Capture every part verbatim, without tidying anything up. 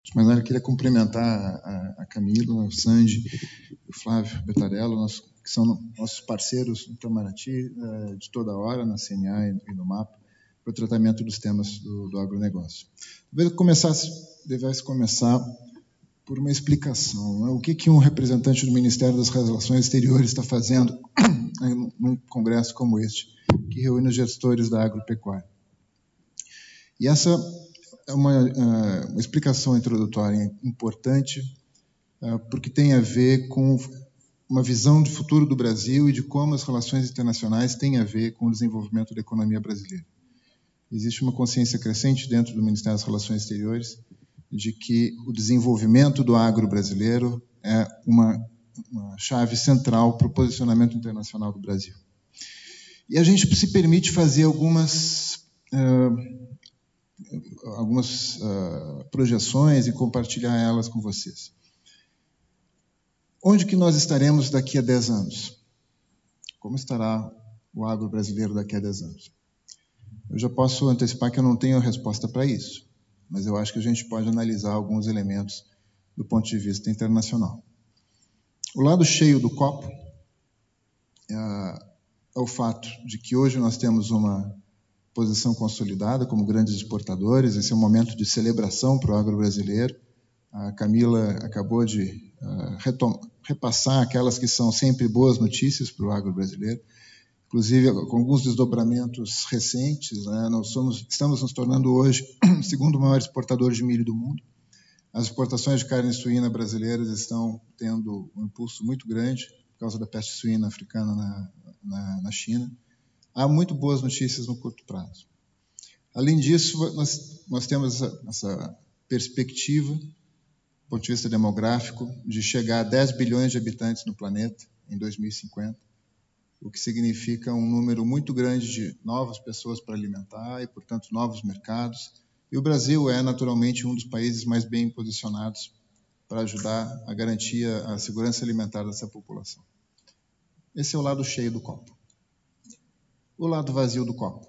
Mas eu queria cumprimentar a, a Camila, o Sandy e o Flávio Bettarello, nosso, que são nossos parceiros no Itamaraty, uh, de toda hora, na C N A e no MAPA, para o tratamento dos temas do, do agronegócio. Talvez eu começasse, devesse começar por uma explicação. Né? O que, que um representante do Ministério das Relações Exteriores está fazendo num congresso como este, que reúne os gestores da agropecuária? E essa é uma, uma explicação introdutória importante, porque tem a ver com uma visão de futuro do Brasil e de como as relações internacionais têm a ver com o desenvolvimento da economia brasileira. Existe uma consciência crescente dentro do Ministério das Relações Exteriores de que o desenvolvimento do agro brasileiro é uma, uma chave central para o posicionamento internacional do Brasil. E a gente se permite fazer algumas, uh, algumas uh, projeções e compartilhar elas com vocês. Onde que nós estaremos daqui a dez anos? Como estará o agro brasileiro daqui a dez anos? Eu já posso antecipar que eu não tenho resposta para isso, mas eu acho que a gente pode analisar alguns elementos do ponto de vista internacional. O lado cheio do copo é, é o fato de que hoje nós temos uma posição consolidada como grandes exportadores. Esse é um momento de celebração para o agro brasileiro. A Camila acabou de uh, retom- repassar aquelas que são sempre boas notícias para o agro brasileiro, inclusive com alguns desdobramentos recentes. Né? Nós somos, estamos nos tornando hoje o segundo maior exportador de milho do mundo. As exportações de carne suína brasileiras estão tendo um impulso muito grande por causa da peste suína africana na, na, na China. Há muito boas notícias no curto prazo. Além disso, nós, nós temos essa, essa perspectiva, do ponto de vista demográfico, de chegar a dez bilhões de habitantes no planeta em dois mil e cinquenta, o que significa um número muito grande de novas pessoas para alimentar e, portanto, novos mercados. E o Brasil é, naturalmente, um dos países mais bem posicionados para ajudar a garantir a segurança alimentar dessa população. Esse é o lado cheio do copo. O lado vazio do copo.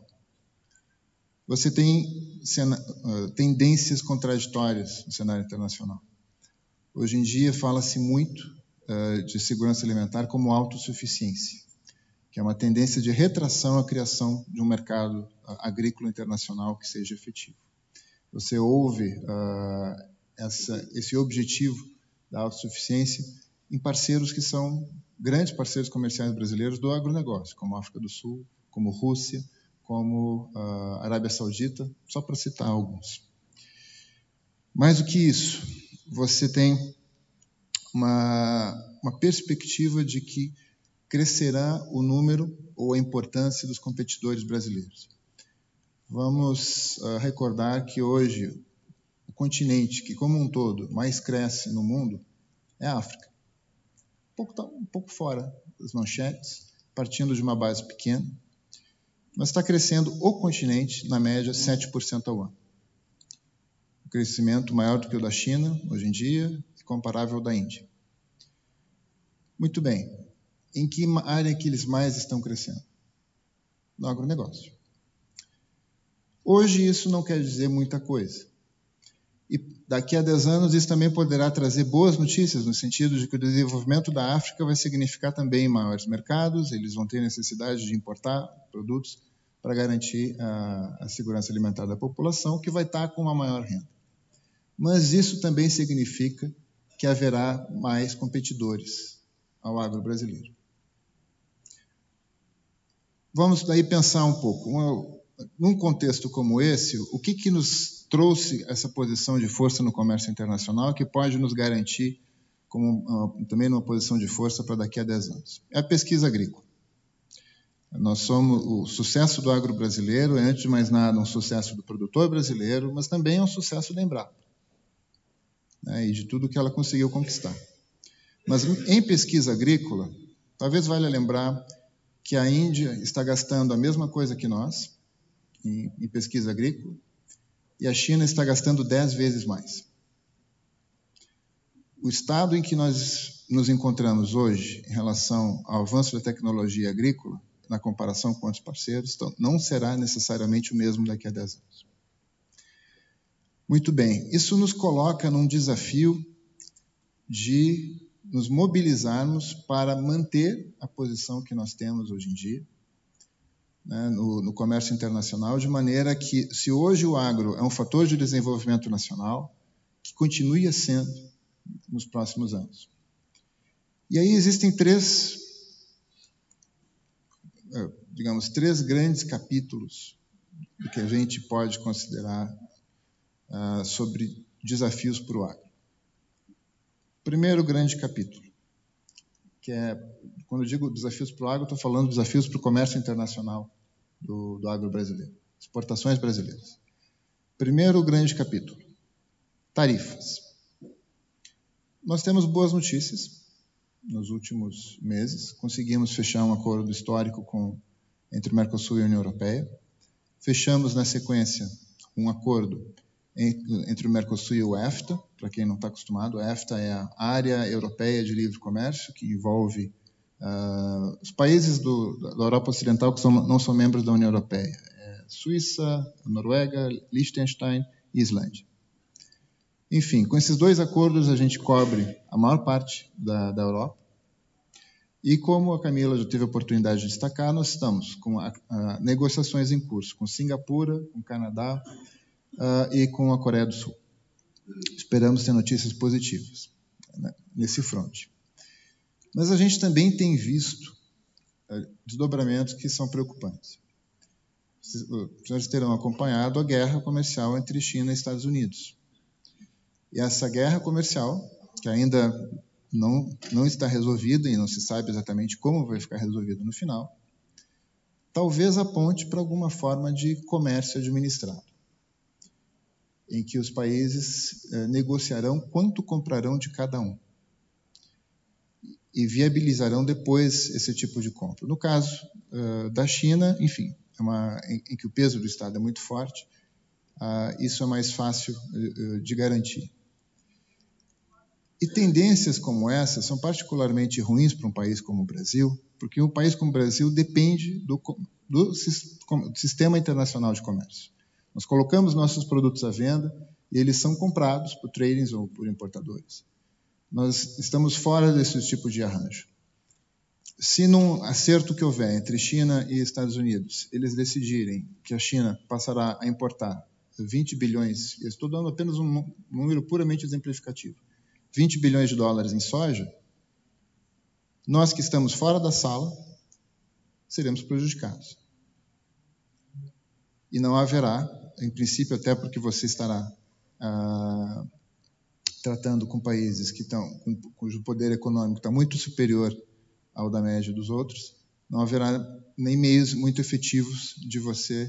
Você tem cena, uh, tendências contraditórias no cenário internacional. Hoje em dia fala-se muito uh, de segurança alimentar como autossuficiência, que é uma tendência de retração à criação de um mercado uh, agrícola internacional que seja efetivo. Você ouve uh, essa, esse objetivo da autossuficiência em parceiros que são grandes parceiros comerciais brasileiros do agronegócio, como a África do Sul, como Rússia, como a Arábia Saudita, só para citar alguns. Mais do que isso, você tem uma, uma perspectiva de que crescerá o número ou a importância dos competidores brasileiros. Vamos uh, recordar que hoje o continente que, como um todo, mais cresce no mundo é a África. Um pouco, tá, um pouco fora das manchetes, partindo de uma base pequena, mas está crescendo o continente, na média, sete por cento ao ano. Um crescimento maior do que o da China, hoje em dia, e comparável ao da Índia. Muito bem. Em que área que eles mais estão crescendo? No agronegócio. Hoje isso não quer dizer muita coisa. E daqui a dez anos isso também poderá trazer boas notícias, no sentido de que o desenvolvimento da África vai significar também maiores mercados, eles vão ter necessidade de importar produtos para garantir a, a segurança alimentar da população, que vai estar com uma maior renda. Mas isso também significa que haverá mais competidores ao agro brasileiro. Vamos daí pensar um pouco. Uma, num contexto como esse, o que, que nos trouxe essa posição de força no comércio internacional que pode nos garantir como, uh, também numa posição de força para daqui a dez anos? É a pesquisa agrícola. Nós somos, o sucesso do agro brasileiro é, antes de mais nada, um sucesso do produtor brasileiro, mas também é um sucesso da Embrapa, né, e de tudo que ela conseguiu conquistar. Mas em pesquisa agrícola, talvez valha lembrar que a Índia está gastando a mesma coisa que nós em, em pesquisa agrícola e a China está gastando dez vezes mais. O estado em que nós nos encontramos hoje em relação ao avanço da tecnologia agrícola, na comparação com outros parceiros, então, não será necessariamente o mesmo daqui a dez anos. Muito bem, isso nos coloca num desafio de nos mobilizarmos para manter a posição que nós temos hoje em dia, né, no, no comércio internacional, de maneira que, se hoje o agro é um fator de desenvolvimento nacional, que continue sendo nos próximos anos. E aí existem três, digamos, três grandes capítulos do que a gente pode considerar uh, sobre desafios para o agro. Primeiro grande capítulo, que é, quando eu digo desafios para o agro, estou falando desafios para o comércio internacional do, do agro brasileiro, exportações brasileiras. Primeiro grande capítulo, tarifas. Nós temos boas notícias. Nos últimos meses, conseguimos fechar um acordo histórico com, entre o Mercosul e a União Europeia. Fechamos, na sequência, um acordo entre o Mercosul e o EFTA. Para quem não está acostumado, a EFTA é a Área Europeia de Livre Comércio, que envolve uh, os países do, da Europa Ocidental que são, não são membros da União Europeia. É Suíça, Noruega, Liechtenstein e Islândia. Enfim, com esses dois acordos a gente cobre a maior parte da, da Europa. E como a Camila já teve a oportunidade de destacar, nós estamos com a, a, negociações em curso com Singapura, com o Canadá uh, e com a Coreia do Sul. Esperamos ter notícias positivas, né, nesse fronte. Mas a gente também tem visto uh, desdobramentos que são preocupantes. Os senhores terão acompanhado a guerra comercial entre China e Estados Unidos. E essa guerra comercial, que ainda não, não está resolvida e não se sabe exatamente como vai ficar resolvida no final, talvez aponte para alguma forma de comércio administrado, em que os países eh, negociarão quanto comprarão de cada um e viabilizarão depois esse tipo de compra. No caso uh, da China, enfim, é uma, em, em que o peso do Estado é muito forte, uh, isso é mais fácil uh, de garantir. E tendências como essa são particularmente ruins para um país como o Brasil, porque um país como o Brasil depende do, do sistema internacional de comércio. Nós colocamos nossos produtos à venda e eles são comprados por tradings ou por importadores. Nós estamos fora desse tipo de arranjo. Se num acerto que houver entre China e Estados Unidos, eles decidirem que a China passará a importar vinte bilhões, eu estou dando apenas um número puramente exemplificativo, vinte bilhões de dólares em soja, nós que estamos fora da sala seremos prejudicados. E não haverá, em princípio, até porque você estará ah, tratando com países que estão, com, cujo poder econômico está muito superior ao da média dos outros, não haverá nem meios muito efetivos de você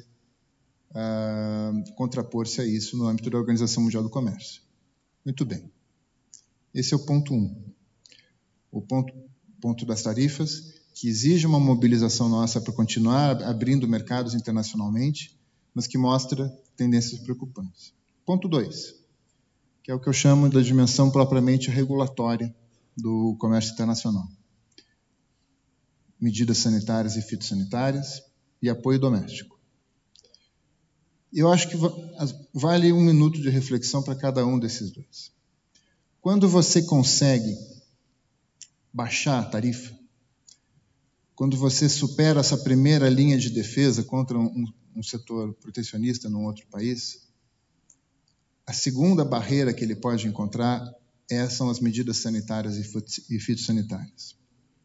ah, contrapor-se a isso no âmbito da Organização Mundial do Comércio. Muito bem. Esse é o ponto um. O ponto, ponto das tarifas, que exige uma mobilização nossa para continuar abrindo mercados internacionalmente, mas que mostra tendências preocupantes. Ponto dois, que é o que eu chamo da dimensão propriamente regulatória do comércio internacional. Medidas sanitárias e fitossanitárias e apoio doméstico. Eu acho que vale um minuto de reflexão para cada um desses dois. Quando você consegue baixar a tarifa, quando você supera essa primeira linha de defesa contra um, um setor protecionista num outro país, a segunda barreira que ele pode encontrar é, são as medidas sanitárias e fitossanitárias.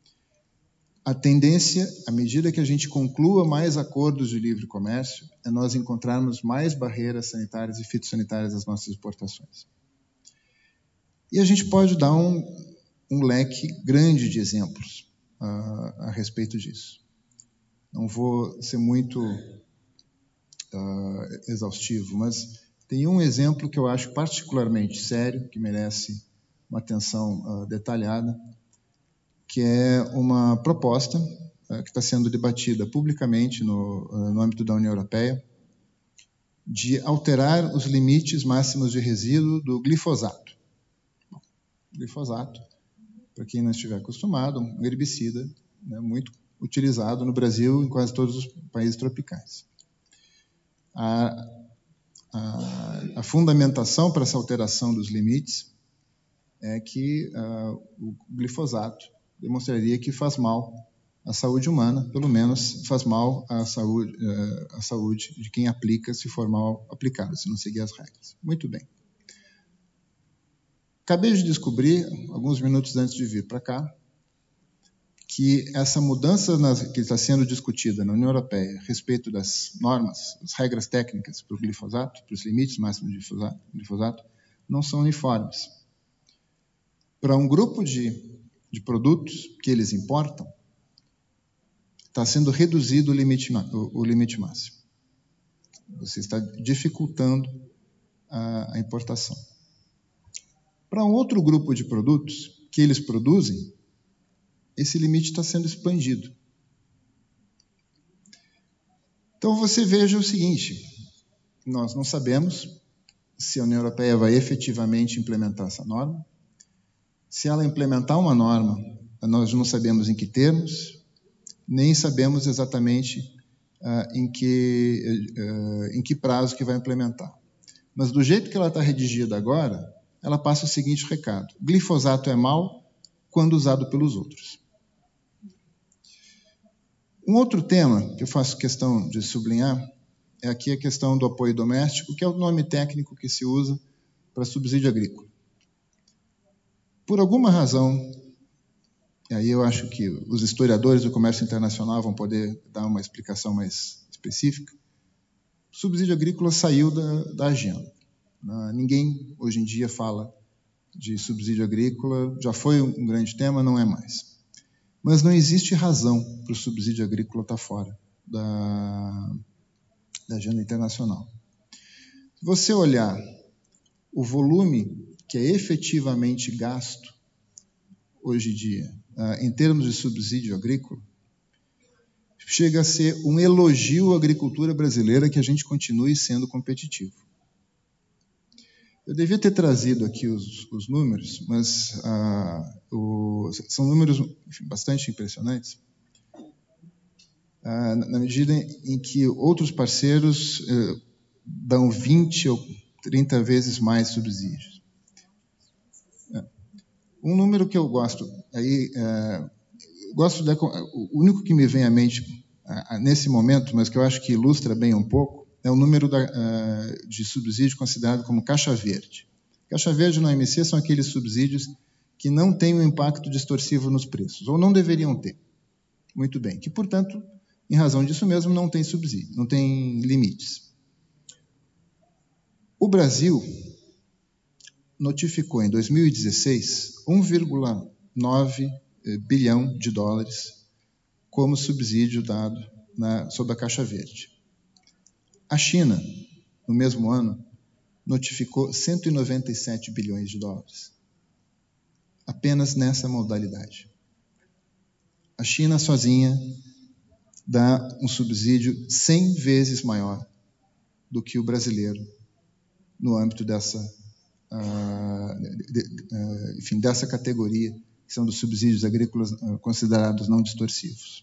A tendência, à medida que a gente conclua mais acordos de livre comércio, é nós encontrarmos mais barreiras sanitárias e fitossanitárias às nossas exportações. E a gente pode dar um, um leque grande de exemplos uh, a respeito disso. Não vou ser muito uh, exaustivo, mas tem um exemplo que eu acho particularmente sério, que merece uma atenção uh, detalhada, que é uma proposta uh, que está sendo debatida publicamente no, uh, no âmbito da União Europeia, de alterar os limites máximos de resíduo do glifosato. Glifosato, para quem não estiver acostumado, um herbicida, né, muito utilizado no Brasil e em quase todos os países tropicais. A, a, a fundamentação para essa alteração dos limites é que uh, o glifosato demonstraria que faz mal à saúde humana, pelo menos faz mal à saúde, uh, à saúde de quem aplica, se for mal aplicado, se não seguir as regras. Muito bem. Acabei de descobrir, alguns minutos antes de vir para cá, que essa mudança nas, que está sendo discutida na União Europeia a respeito das normas, das regras técnicas para o glifosato, para os limites máximos de glifosato, glifosato não são uniformes. Para um grupo de, de produtos que eles importam, está sendo reduzido o limite, o, o limite máximo. Você está dificultando a, a importação. Para um outro grupo de produtos que eles produzem, esse limite está sendo expandido. Então você veja o seguinte, nós não sabemos se a União Europeia vai efetivamente implementar essa norma. Se ela implementar uma norma, nós não sabemos em que termos, nem sabemos exatamente uh, em, que, uh, em que prazo que vai implementar. Mas do jeito que ela está redigida agora, ela passa o seguinte recado: glifosato é mau quando usado pelos outros. Um outro tema que eu faço questão de sublinhar é aqui a questão do apoio doméstico, que é o nome técnico que se usa para subsídio agrícola. Por alguma razão, e aí eu acho que os historiadores do comércio internacional vão poder dar uma explicação mais específica, o subsídio agrícola saiu da, da agenda. Ninguém hoje em dia fala de subsídio agrícola, já foi um grande tema, não é mais. Mas não existe razão para o subsídio agrícola estar fora da, da agenda internacional. Se você olhar o volume que é efetivamente gasto hoje em dia, uh, em termos de subsídio agrícola, chega a ser um elogio à agricultura brasileira que a gente continue sendo competitivo. Eu devia ter trazido aqui os, os números, mas uh, o, são números enfim, bastante impressionantes, uh, na medida em que outros parceiros uh, dão vinte ou trinta vezes mais subsídios. Uh, um número que eu gosto, aí, uh, gosto de, o único que me vem à mente uh, nesse momento, mas que eu acho que ilustra bem um pouco, é o número da, uh, de subsídio considerado como caixa verde. Caixa verde no O M C são aqueles subsídios que não têm um impacto distorsivo nos preços, ou não deveriam ter. Muito bem, que, portanto, em razão disso mesmo, não tem subsídio, não tem limites. O Brasil notificou em dois mil e dezesseis um vírgula nove bilhão de dólares como subsídio dado na, sob a caixa verde. A China, no mesmo ano, notificou cento e noventa e sete bilhões de dólares. Apenas nessa modalidade. A China sozinha dá um subsídio cem vezes maior do que o brasileiro no âmbito dessa, uh, de, de, uh, enfim, dessa categoria, que são dos subsídios agrícolas uh, considerados não distorcivos.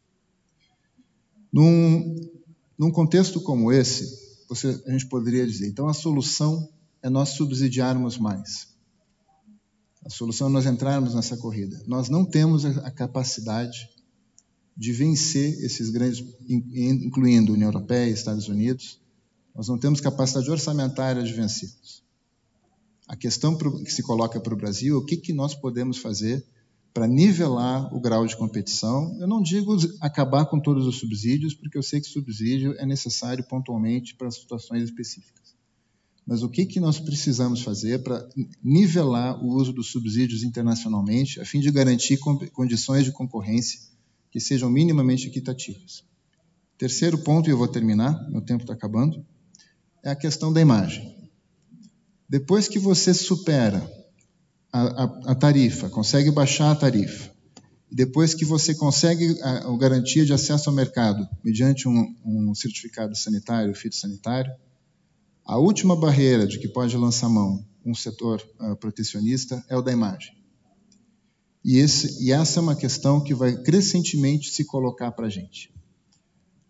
Num Num contexto como esse, você, a gente poderia dizer, então a solução é nós subsidiarmos mais. A solução é nós entrarmos nessa corrida. Nós não temos a capacidade de vencer esses grandes, incluindo União Europeia e Estados Unidos, nós não temos capacidade orçamentária de vencê-los. A questão que se coloca para o Brasil é o que, que nós podemos fazer para nivelar o grau de competição. Eu não digo acabar com todos os subsídios, porque eu sei que subsídio é necessário pontualmente para situações específicas. Mas o que, que nós precisamos fazer para nivelar o uso dos subsídios internacionalmente, a fim de garantir condições de concorrência que sejam minimamente equitativas? Terceiro ponto, e eu vou terminar, meu tempo está acabando, é a questão da imagem. Depois que você supera A, a, a tarifa, consegue baixar a tarifa, depois que você consegue a, a garantia de acesso ao mercado mediante um, um certificado sanitário, fitossanitário, a última barreira de que pode lançar mão um setor uh, protecionista é o da imagem. E, esse, e essa é uma questão que vai crescentemente se colocar para a gente.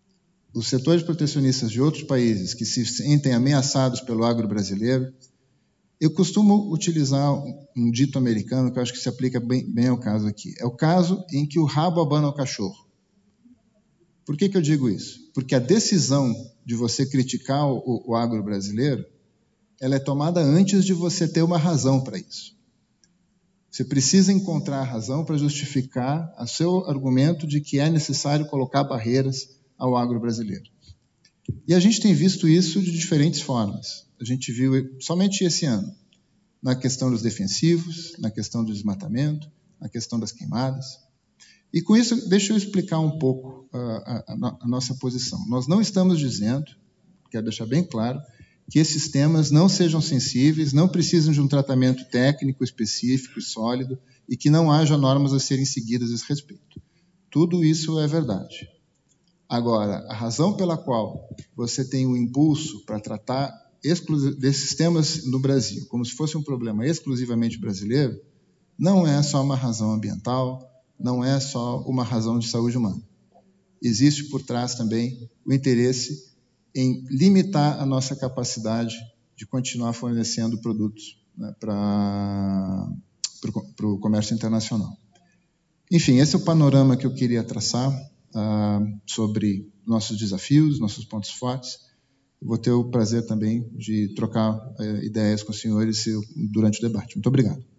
os setores protecionistas de outros países que se sentem ameaçados pelo agro brasileiro, eu costumo utilizar um, um dito americano que eu acho que se aplica bem, bem ao caso aqui. É o caso em que o rabo abana o cachorro. Por que que eu digo isso? Porque a decisão de você criticar o, o agro brasileiro, ela é tomada antes de você ter uma razão para isso. Você precisa encontrar a razão para justificar o seu argumento de que é necessário colocar barreiras ao agro brasileiro. E a gente tem visto isso de diferentes formas. A gente viu somente esse ano, na questão dos defensivos, na questão do desmatamento, na questão das queimadas. E com isso, deixa eu explicar um pouco a, a, a nossa posição. Nós não estamos dizendo, quero deixar bem claro, que esses temas não sejam sensíveis, não precisam de um tratamento técnico específico e sólido e que não haja normas a serem seguidas a esse respeito. Tudo isso é verdade. Agora, a razão pela qual você tem um impulso para tratar desses temas no Brasil como se fosse um problema exclusivamente brasileiro, não é só uma razão ambiental, não é só uma razão de saúde humana. Existe por trás também o interesse em limitar a nossa capacidade de continuar fornecendo produtos, né, para o comércio internacional. Enfim, esse é o panorama que eu queria traçar uh, sobre nossos desafios, nossos pontos fortes. Eu vou ter o prazer também de trocar uh, ideias com os senhores durante o debate. Muito obrigado.